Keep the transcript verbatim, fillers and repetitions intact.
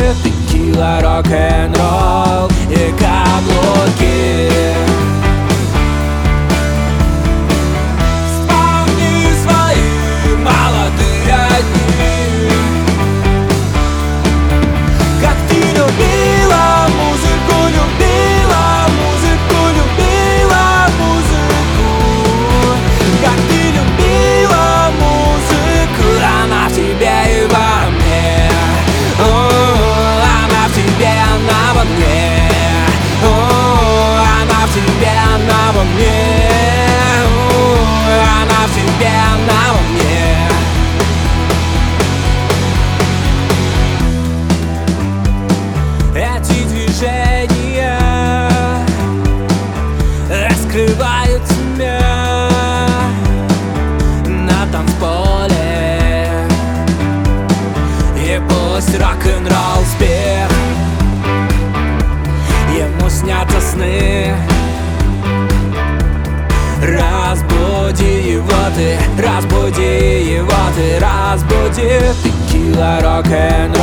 текила, рок-н-ролл и каблуки. Вспомни свои молодые дни, как ты любила музыку, любила музыку, любила музыку, как ты любила музыку. Она в тебе и во мне, о, она в тебе, она во мне, о, она в тебе, она во мне, о, она в тебе, она во мне. Эти движения раскрывают тебя на танцполе, и пусть рок-н-ролл спит, ему снятся сны. Разбуди его ты, разбуди его ты, разбуди текила, рок-н-ролл.